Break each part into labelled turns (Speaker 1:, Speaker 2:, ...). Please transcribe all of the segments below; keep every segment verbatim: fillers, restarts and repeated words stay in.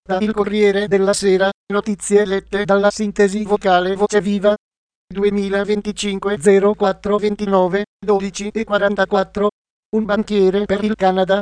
Speaker 1: Da Il Corriere della Sera, notizie lette dalla sintesi vocale Voce Viva. duemilaventicinque zero quattro ventinove, dodici e quarantaquattro. Un banchiere per il Canada.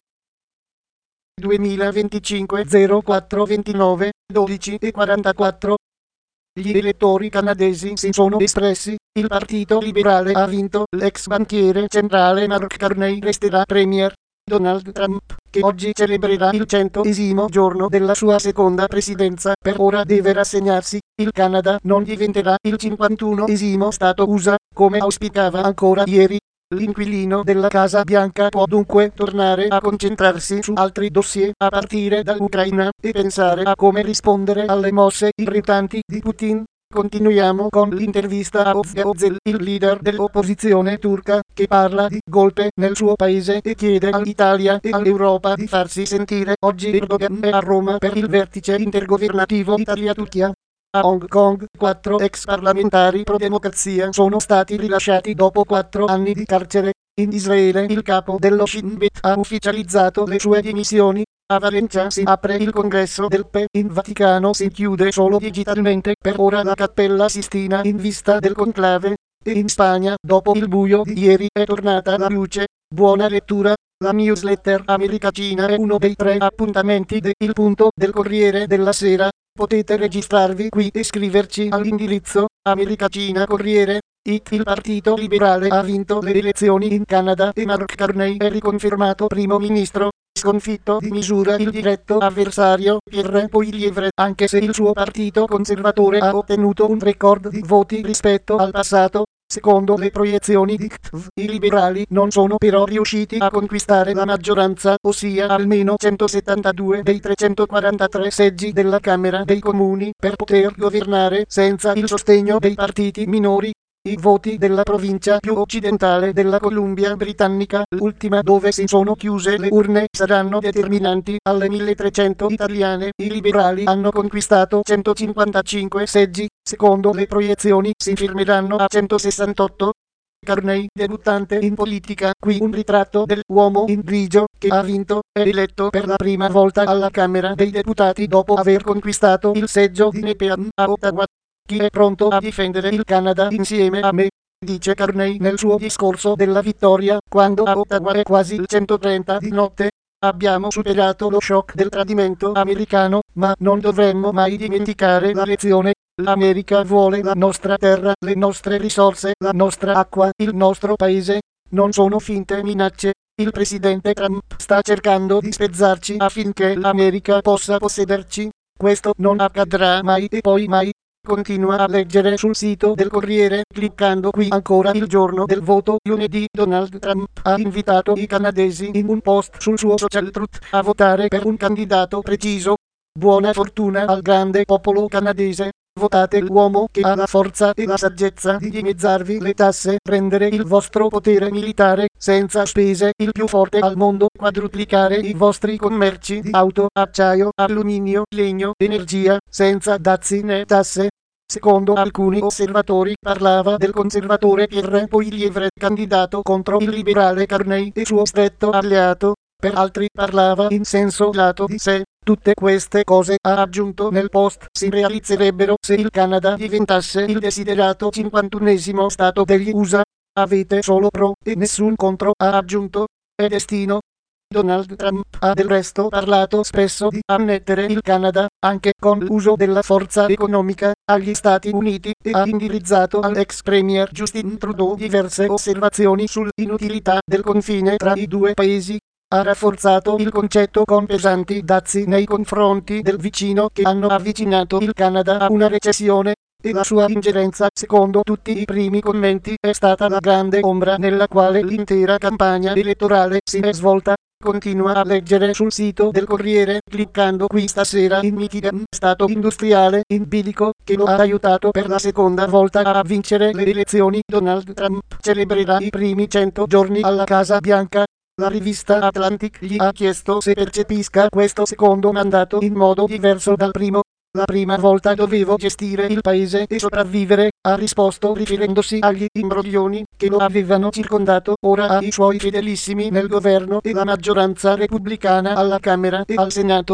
Speaker 1: duemilaventicinque zero quattro ventinove, dodici e quarantaquattro. Gli elettori canadesi si sono espressi, il Partito Liberale ha vinto, l'ex banchiere centrale Mark Carney resterà premier. Donald Trump, che oggi celebrerà il centesimo giorno della sua seconda presidenza, per ora deve rassegnarsi, il Canada non diventerà il cinquantunesimo Stato U S A, come auspicava ancora ieri. L'inquilino della Casa Bianca può dunque tornare a concentrarsi su altri dossier, a partire dall'Ucraina, e pensare a come rispondere alle mosse irritanti di Putin. Continuiamo con l'intervista a Özge Özel, il leader dell'opposizione turca, che parla di golpe nel suo paese e chiede all'Italia e all'Europa di farsi sentire. Oggi Erdogan è a Roma per il vertice intergovernativo Italia-Turchia. A Hong Kong, quattro ex parlamentari pro-democrazia sono stati rilasciati dopo quattro anni di carcere. In Israele il capo dello Shin Bet ha ufficializzato le sue dimissioni. A Valencia si apre il congresso del P E, in Vaticano si chiude solo digitalmente per ora la Cappella Sistina in vista del conclave, e in Spagna, dopo il buio di ieri, è tornata la luce. Buona lettura. La newsletter Americacina è uno dei tre appuntamenti de Il Punto del Corriere della Sera. Potete registrarvi qui e scriverci all'indirizzo Americacina Corriere. It. Il Partito Liberale ha vinto le elezioni in Canada e Mark Carney è riconfermato primo ministro. Sconfitto di misura il diretto avversario Pierre Poilievre, anche se il suo partito conservatore ha ottenuto un record di voti rispetto al passato. Secondo le proiezioni di C T V, i liberali non sono però riusciti a conquistare la maggioranza, ossia almeno centosettantadue dei trecentoquarantatré seggi della Camera dei Comuni, per poter governare senza il sostegno dei partiti minori. I voti della provincia più occidentale della Columbia Britannica, l'ultima dove si sono chiuse le urne, saranno determinanti. Alle milletrecento italiane, i liberali hanno conquistato centocinquantacinque seggi, secondo le proiezioni si firmeranno a centosessantotto. Carney, debuttante in politica, qui un ritratto dell'uomo in grigio, che ha vinto, è eletto per la prima volta alla Camera dei Deputati dopo aver conquistato il seggio di Nepean a Ottawa. Chi è pronto a difendere il Canada insieme a me? Dice Carney nel suo discorso della vittoria, quando a Ottawa è quasi il centotrenta di notte. Abbiamo superato lo shock del tradimento americano, ma non dovremmo mai dimenticare la lezione. L'America vuole la nostra terra, le nostre risorse, la nostra acqua, il nostro paese. Non sono finte minacce. Il presidente Trump sta cercando di spezzarci affinché l'America possa possederci. Questo non accadrà mai e poi mai. Continua a leggere sul sito del Corriere, cliccando qui. Ancora il giorno del voto, lunedì, Donald Trump ha invitato i canadesi in un post sul suo social Truth a votare per un candidato preciso. Buona fortuna al grande popolo canadese. Votate l'uomo che ha la forza e la saggezza di dimezzarvi le tasse, rendere il vostro potere militare senza spese il più forte al mondo, quadruplicare i vostri commerci di auto, acciaio, alluminio, legno, energia, senza dazi né tasse. Secondo alcuni osservatori parlava del conservatore Pierre Poilievre, candidato contro il liberale Carney e suo stretto alleato. Per altri parlava in senso lato di sé. Tutte queste cose, ha aggiunto nel post, si realizzerebbero se il Canada diventasse il desiderato cinquantunesimo Stato degli U S A. Avete solo pro e nessun contro, ha aggiunto. È destino. Donald Trump ha del resto parlato spesso di annettere il Canada, anche con l'uso della forza economica, agli Stati Uniti, e ha indirizzato all'ex premier Justin Trudeau diverse osservazioni sull'inutilità del confine tra i due paesi. Ha rafforzato il concetto con pesanti dazi nei confronti del vicino che hanno avvicinato il Canada a una recessione, e la sua ingerenza, secondo tutti i primi commenti, è stata la grande ombra nella quale l'intera campagna elettorale si è svolta. Continua a leggere sul sito del Corriere, cliccando qui. Stasera in Michigan, stato industriale in bilico, che lo ha aiutato per la seconda volta a vincere le elezioni. Donald Trump celebrerà i primi cento giorni alla Casa Bianca. La rivista Atlantic gli ha chiesto se percepisca questo secondo mandato in modo diverso dal primo. La prima volta dovevo gestire il paese e sopravvivere, ha risposto riferendosi agli imbroglioni che lo avevano circondato. Ora ha i suoi fedelissimi nel governo e la maggioranza repubblicana alla Camera e al Senato.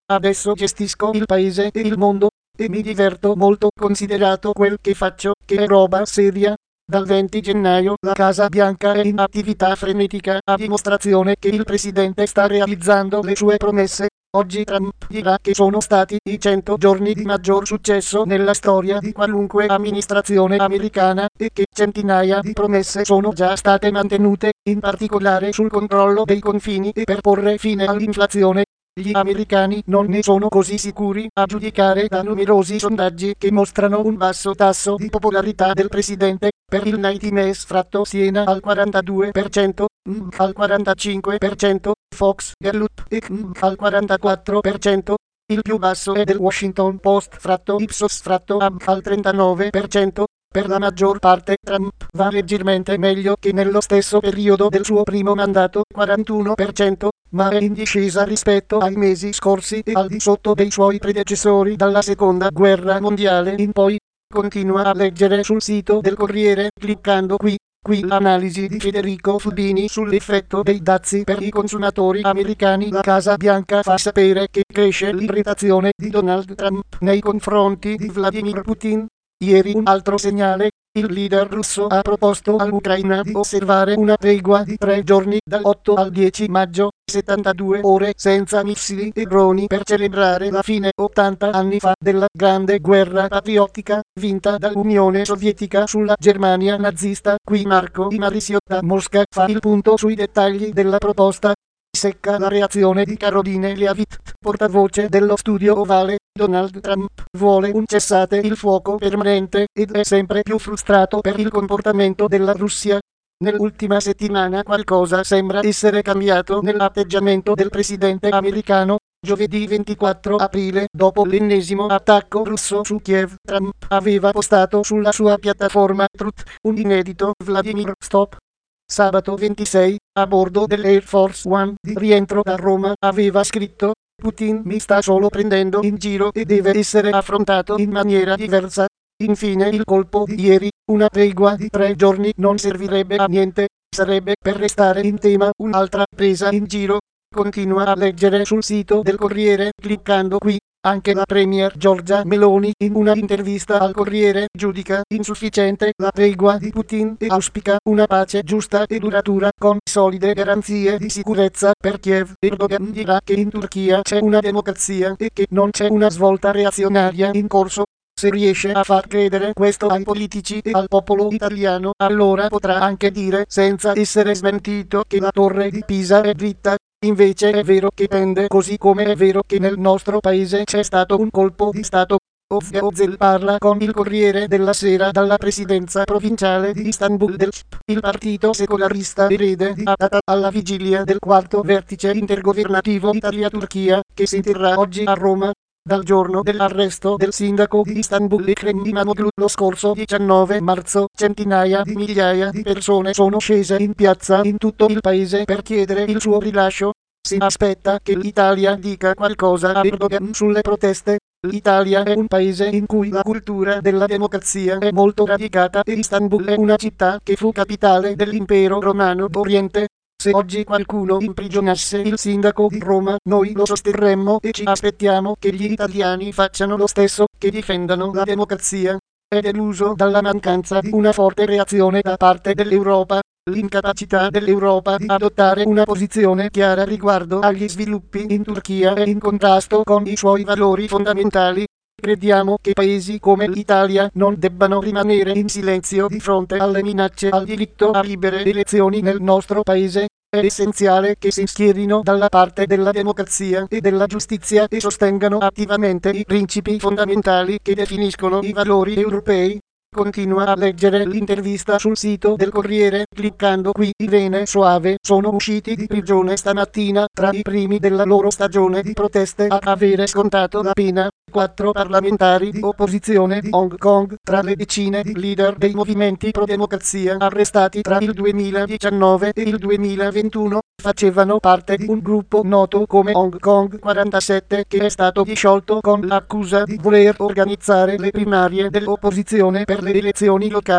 Speaker 1: Adesso gestisco il paese e il mondo, e mi diverto molto considerato quel che faccio, che è roba seria. Dal venti gennaio la Casa Bianca è in attività frenetica a dimostrazione che il presidente sta realizzando le sue promesse. Oggi Trump dirà che sono stati i cento giorni di maggior successo nella storia di qualunque amministrazione americana e che centinaia di promesse sono già state mantenute, in particolare sul controllo dei confini e per porre fine all'inflazione. Gli americani non ne sono così sicuri, a giudicare da numerosi sondaggi che mostrano un basso tasso di popolarità del presidente. Per il ninety Mass fratto Siena al quarantadue per cento, M al quarantacinque per cento, Fox, Gallup e M al quarantaquattro per cento. Il più basso è del Washington Post fratto Ipsos fratto A M al trentanove per cento. Per la maggior parte Trump va leggermente meglio che nello stesso periodo del suo primo mandato, quarantuno per cento, ma è in discesa rispetto ai mesi scorsi e al di sotto dei suoi predecessori dalla seconda guerra mondiale in poi. Continua a leggere sul sito del Corriere, cliccando qui. Qui l'analisi di Federico Fubini sull'effetto dei dazi per i consumatori americani. La Casa Bianca fa sapere che cresce l'irritazione di Donald Trump nei confronti di Vladimir Putin. Ieri un altro segnale, il leader russo ha proposto all'Ucraina di osservare una tregua di tre giorni dal otto al dieci maggio, settantadue ore senza missili e droni per celebrare la fine ottanta anni fa della grande guerra patriottica vinta dall'Unione Sovietica sulla Germania nazista. Qui Marco Di Marisio da Mosca fa il punto sui dettagli della proposta. Secca la reazione di Caroline Leavitt, portavoce dello studio ovale. Donald Trump vuole un cessate il fuoco permanente ed è sempre più frustrato per il comportamento della Russia. Nell'ultima settimana qualcosa sembra essere cambiato nell'atteggiamento del presidente americano. Giovedì ventiquattro aprile, dopo l'ennesimo attacco russo su Kiev, Trump aveva postato sulla sua piattaforma Truth un inedito Vladimir Stop. Sabato ventisei, a bordo dell'Air Force One di rientro da Roma, aveva scritto: Putin mi sta solo prendendo in giro e deve essere affrontato in maniera diversa. Infine il colpo di ieri, una tregua di tre giorni non servirebbe a niente, sarebbe per restare in tema un'altra presa in giro. Continua a leggere sul sito del Corriere, cliccando qui. Anche la premier Giorgia Meloni, in una intervista al Corriere, giudica insufficiente la tregua di Putin e auspica una pace giusta e duratura con solide garanzie di sicurezza per Kiev. Erdogan dirà che in Turchia c'è una democrazia e che non c'è una svolta reazionaria in corso. Se riesce a far credere questo ai politici e al popolo italiano, allora potrà anche dire, senza essere smentito, che la torre di Pisa è dritta. Invece è vero che pende, così come è vero che nel nostro paese c'è stato un colpo di stato. Ozge Ozel parla con il Corriere della Sera dalla presidenza provinciale di Istanbul del C H P, il partito secolarista erede di Atatürk, alla vigilia del quarto vertice intergovernativo Italia-Turchia, che si terrà oggi a Roma. Dal giorno dell'arresto del sindaco di Istanbul Ekrem İmamoğlu lo scorso diciannove marzo, centinaia di migliaia di persone sono scese in piazza in tutto il paese per chiedere il suo rilascio. Si aspetta che l'Italia dica qualcosa a Erdogan sulle proteste. L'Italia è un paese in cui la cultura della democrazia è molto radicata e Istanbul è una città che fu capitale dell'impero romano d'Oriente. Se oggi qualcuno imprigionasse il sindaco di Roma, noi lo sosterremmo e ci aspettiamo che gli italiani facciano lo stesso, che difendano la democrazia. È deluso dalla mancanza di una forte reazione da parte dell'Europa, l'incapacità dell'Europa di adottare una posizione chiara riguardo agli sviluppi in Turchia è in contrasto con i suoi valori fondamentali. Crediamo che paesi come l'Italia non debbano rimanere in silenzio di fronte alle minacce al diritto a libere elezioni nel nostro paese. È essenziale che si schierino dalla parte della democrazia e della giustizia e sostengano attivamente i principi fondamentali che definiscono i valori europei. Continua a leggere l'intervista sul sito del Corriere, cliccando qui. Irene Soave sono usciti di prigione stamattina, tra i primi della loro stagione di proteste a avere scontato la pena. Quattro parlamentari di opposizione di Hong Kong, tra le decine di leader dei movimenti pro-democrazia arrestati tra il duemiladiciannove e il duemilaventuno, facevano parte di un gruppo noto come Hong Kong quarantasette che è stato disciolto con l'accusa di voler organizzare le primarie dell'opposizione per le elezioni locali.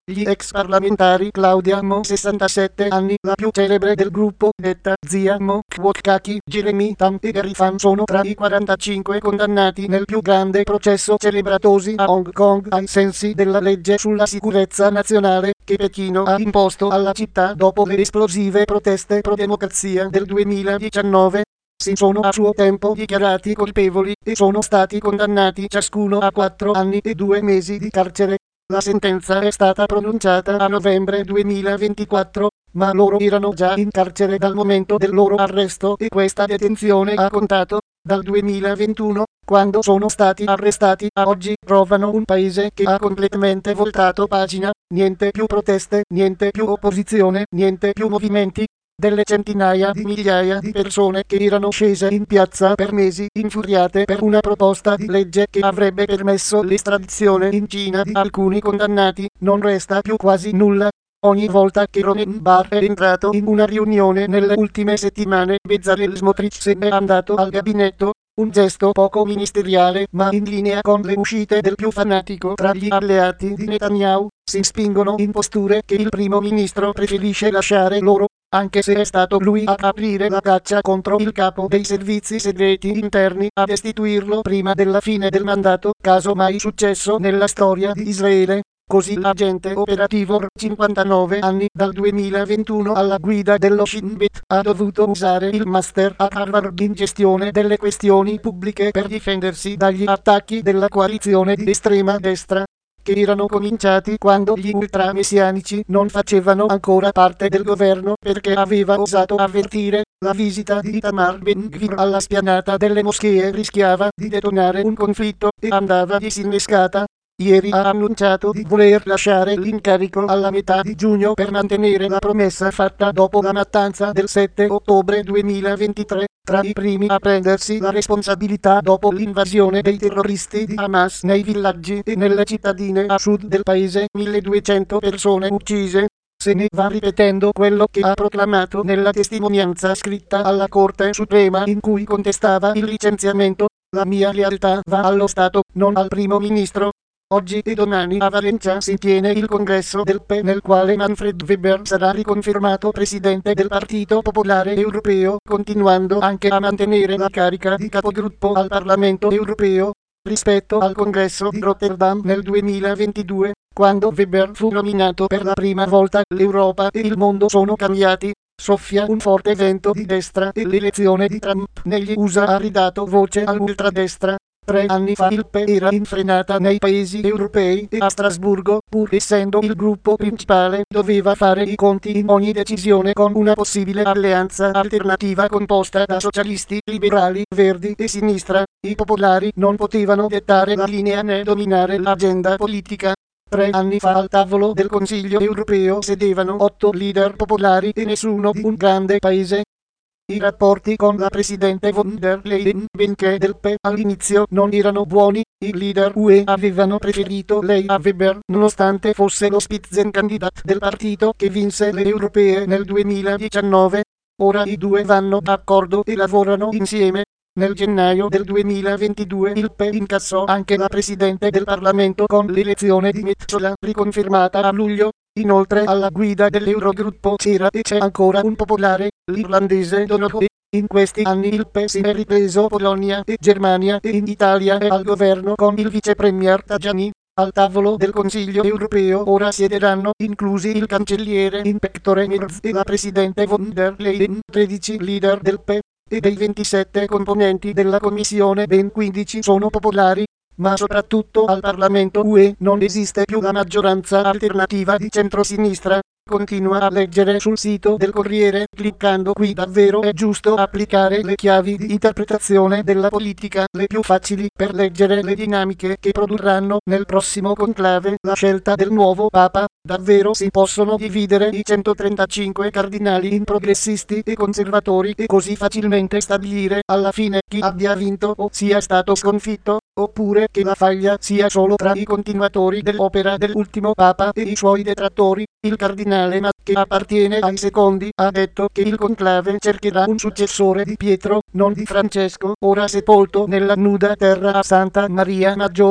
Speaker 1: Gli ex parlamentari Claudia Mo, sessantasette anni, la più celebre del gruppo, detta zia Mo Kwokaki, Jeremy Tam e Gary Pham sono tra i quarantacinque condannati nel più grande processo celebratosi a Hong Kong ai sensi della legge sulla sicurezza nazionale che Pechino ha imposto alla città dopo le esplosive proteste pro-democrazia del duemiladiciannove. Si sono a suo tempo dichiarati colpevoli e sono stati condannati ciascuno a quattro anni e due mesi di carcere. La sentenza è stata pronunciata a novembre duemilaventiquattro, ma loro erano già in carcere dal momento del loro arresto e questa detenzione ha contato dal duemilaventuno, quando sono stati arrestati, a oggi provano un paese che ha completamente voltato pagina, niente più proteste, niente più opposizione, niente più movimenti. Delle centinaia di migliaia di persone che erano scese in piazza per mesi infuriate per una proposta di legge che avrebbe permesso l'estradizione in Cina di alcuni condannati, non resta più quasi nulla. Ogni volta che Romain Barr è entrato in una riunione nelle ultime settimane, Bezalel Smotrich se n'è andato al gabinetto, un gesto poco ministeriale ma in linea con le uscite del più fanatico tra gli alleati di Netanyahu. Si spingono in posture che il primo ministro preferisce lasciare loro, anche se è stato lui a aprire la caccia contro il capo dei servizi segreti interni, a destituirlo prima della fine del mandato, caso mai successo nella storia di Israele. Così l'agente operativo, cinquantanove anni, dal duemilaventuno alla guida dello Shin Bet, ha dovuto usare il master a Harvard in gestione delle questioni pubbliche per difendersi dagli attacchi della coalizione di estrema destra, che erano cominciati quando gli ultramessianici non facevano ancora parte del governo, perché aveva osato avvertire la visita di Itamar Ben-Gvir alla spianata delle moschee rischiava di detonare un conflitto e andava disinnescata. Ieri ha annunciato di voler lasciare l'incarico alla metà di giugno per mantenere la promessa fatta dopo la mattanza del sette ottobre duemilaventitré, tra i primi a prendersi la responsabilità dopo l'invasione dei terroristi di Hamas nei villaggi e nelle cittadine a sud del paese, milleduecento persone uccise. Se ne va ripetendo quello che ha proclamato nella testimonianza scritta alla Corte Suprema in cui contestava il licenziamento: la mia lealtà va allo Stato, non al primo ministro. Oggi e domani a Valencia si tiene il congresso del P E, nel quale Manfred Weber sarà riconfermato presidente del Partito Popolare Europeo, continuando anche a mantenere la carica di capogruppo al Parlamento Europeo. Rispetto al congresso di Rotterdam nel duemilaventidue, quando Weber fu nominato per la prima volta, l'Europa e il mondo sono cambiati. Soffia un forte vento di destra e l'elezione di Trump negli U S A ha ridato voce all'ultradestra. Tre anni fa il P E era in frenata nei paesi europei e a Strasburgo, pur essendo il gruppo principale, doveva fare i conti in ogni decisione con una possibile alleanza alternativa composta da socialisti, liberali, verdi e sinistra. I popolari non potevano dettare la linea né dominare l'agenda politica. Tre anni fa al tavolo del Consiglio europeo sedevano otto leader popolari e nessuno di un grande paese. I rapporti con la presidente von der Leyen, benché del P E all'inizio non erano buoni, i leader U E avevano preferito lei a Weber, nonostante fosse lo Spitzenkandidat del partito che vinse le europee nel duemiladiciannove. Ora i due vanno d'accordo e lavorano insieme. Nel gennaio del duemilaventidue il P E incassò anche la presidente del Parlamento con l'elezione di Metsola, riconfermata a luglio. Inoltre alla guida dell'Eurogruppo c'era e c'è ancora un popolare, l'irlandese Donohoe. In questi anni il P E si è ripreso Polonia e Germania e in Italia è al governo con il vicepremier Tajani. Al tavolo del Consiglio europeo ora siederanno, inclusi il cancelliere in pectore Merz e la presidente von der Leyen, tredici leader del P E, e dei ventisette componenti della Commissione ben quindici sono popolari. Ma soprattutto al Parlamento U E non esiste più la maggioranza alternativa di centrosinistra. Continua a leggere sul sito del Corriere, cliccando qui. Davvero è giusto applicare le chiavi di interpretazione della politica, le più facili, per leggere le dinamiche che produrranno nel prossimo conclave la scelta del nuovo Papa. Davvero si possono dividere i centotrentacinque cardinali in progressisti e conservatori e così facilmente stabilire alla fine chi abbia vinto o sia stato sconfitto, oppure che la faglia sia solo tra i continuatori dell'opera dell'ultimo Papa e i suoi detrattori. Il cardinale Matt, che appartiene ai secondi, ha detto che il conclave cercherà un successore di Pietro, non di Francesco, ora sepolto nella nuda terra a Santa Maria Maggiore.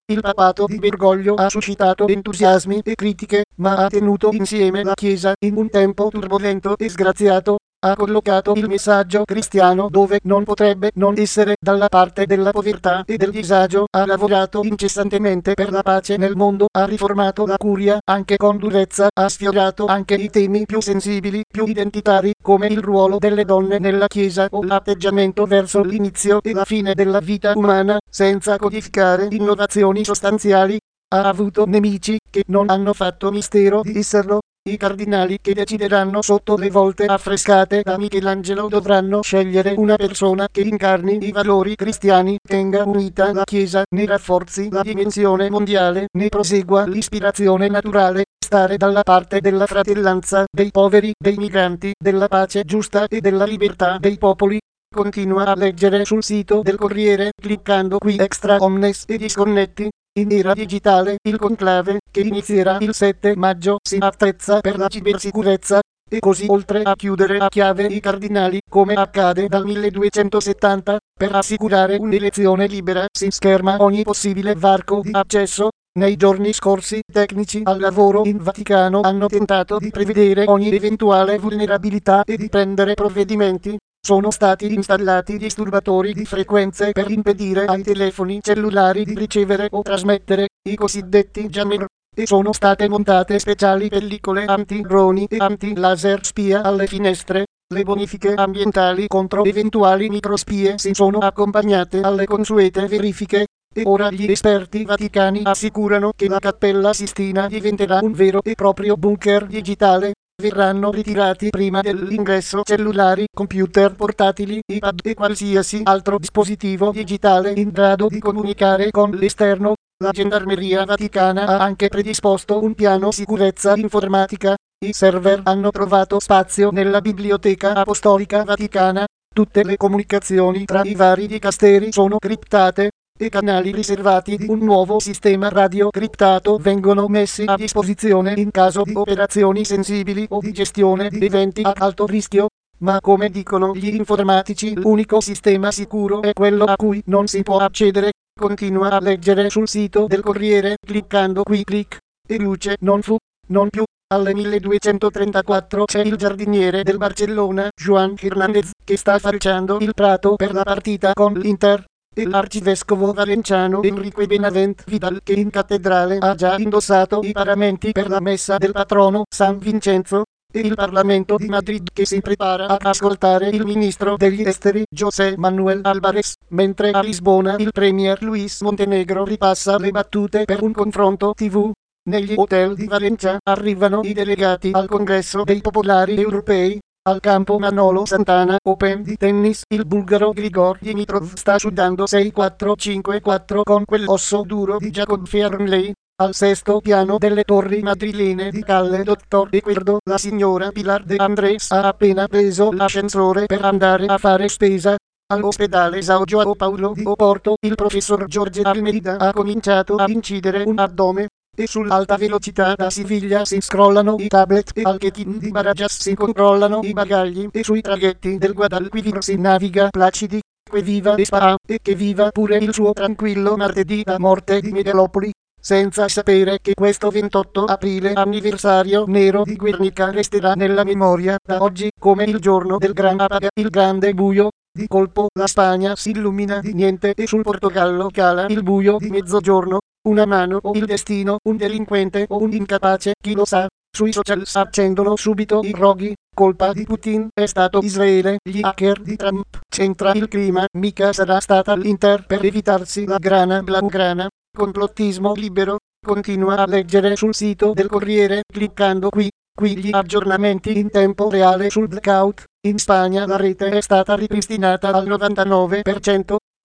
Speaker 1: Il papato di Bergoglio ha suscitato entusiasmi e critiche, ma ha tenuto insieme la Chiesa in un tempo turbolento e sgraziato. Ha collocato il messaggio cristiano dove non potrebbe non essere, dalla parte della povertà e del disagio. Ha lavorato incessantemente per la pace nel mondo, ha riformato la curia anche con durezza, ha sfiorato anche i temi più sensibili, più identitari, come il ruolo delle donne nella Chiesa o l'atteggiamento verso l'inizio e la fine della vita umana, senza codificare innovazioni sostanziali. Ha avuto nemici che non hanno fatto mistero di esserlo. I cardinali che decideranno sotto le volte affrescate da Michelangelo dovranno scegliere una persona che incarni i valori cristiani, tenga unita la Chiesa, ne rafforzi la dimensione mondiale, ne prosegua l'ispirazione naturale, stare dalla parte della fratellanza, dei poveri, dei migranti, della pace giusta e della libertà dei popoli. Continua a leggere sul sito del Corriere, cliccando qui Extra Omnes e disconnetti. In era digitale, il conclave, che inizierà il sette maggio, si attrezza per la cibersicurezza, e così oltre a chiudere a chiave i cardinali, come accade dal milleduecentosettanta, per assicurare un'elezione libera si scherma ogni possibile varco di accesso. Nei giorni scorsi, tecnici al lavoro in Vaticano hanno tentato di prevedere ogni eventuale vulnerabilità e di prendere provvedimenti. Sono stati installati disturbatori di frequenze per impedire ai telefoni cellulari di ricevere o trasmettere, i cosiddetti jammer, e sono state montate speciali pellicole anti-droni e anti-laser spia alle finestre. Le bonifiche ambientali contro eventuali microspie si sono accompagnate alle consuete verifiche, e ora gli esperti vaticani assicurano che la Cappella Sistina diventerà un vero e proprio bunker digitale. Verranno ritirati prima dell'ingresso cellulari, computer portatili, iPad e qualsiasi altro dispositivo digitale in grado di comunicare con l'esterno. La Gendarmeria Vaticana ha anche predisposto un piano sicurezza informatica. I server hanno trovato spazio nella Biblioteca Apostolica Vaticana. Tutte le comunicazioni tra i vari dicasteri sono criptate, e canali riservati di un nuovo sistema radio criptato vengono messi a disposizione in caso di operazioni sensibili o di gestione di eventi a alto rischio. Ma come dicono gli informatici, l'unico sistema sicuro è quello a cui non si può accedere. Continua a leggere sul sito del Corriere, cliccando qui clic, e luce non fu, non più. Alle milleduecentotrentaquattro c'è il giardiniere del Barcellona, Juan Hernández, che sta farciando il prato per la partita con l'Inter, e l'arcivescovo valenciano Enrique Benavent Vidal, che in cattedrale ha già indossato i paramenti per la messa del patrono San Vincenzo, e il Parlamento di Madrid che si prepara ad ascoltare il ministro degli esteri José Manuel Álvarez, mentre a Lisbona il premier Luis Montenegro ripassa le battute per un confronto tivù. Negli hotel di Valencia arrivano i delegati al Congresso dei Popolari Europei. Al campo Manolo Santana Open di tennis, il bulgaro Grigor Dimitrov sta sudando sei quattro cinque quattro con quell'osso duro di Jacob Fearnley. Al sesto piano delle torri madrilene di Calle Dottor Equerdo, la signora Pilar de Andrés ha appena preso l'ascensore per andare a fare spesa. All'ospedale São João Paulo di Oporto, il professor Jorge Almeida ha cominciato a incidere un addome. E sull'alta velocità da Siviglia si scrollano i tablet e al check-in di Barajas si controllano i bagagli e sui traghetti del Guadalquivir si naviga placidi. Que viva Spa e che viva pure il suo tranquillo martedì da morte di Megalopoli, senza sapere che questo ventotto aprile anniversario nero di Guernica resterà nella memoria da oggi come il giorno del Gran Apaga, il grande buio. Di colpo la Spagna si illumina di niente e sul Portogallo cala il buio di mezzogiorno. Una mano o il destino, un delinquente o un incapace, chi lo sa. Sui social accendono subito i roghi, colpa di Putin, è stato Israele, gli hacker di Trump, c'entra il clima, mica sarà stata l'Inter per evitarsi la grana blaugrana. Complottismo libero. Continua a leggere sul sito del Corriere, cliccando qui. Qui gli aggiornamenti in tempo reale sul blackout. In Spagna la rete è stata ripristinata al novantanove per cento.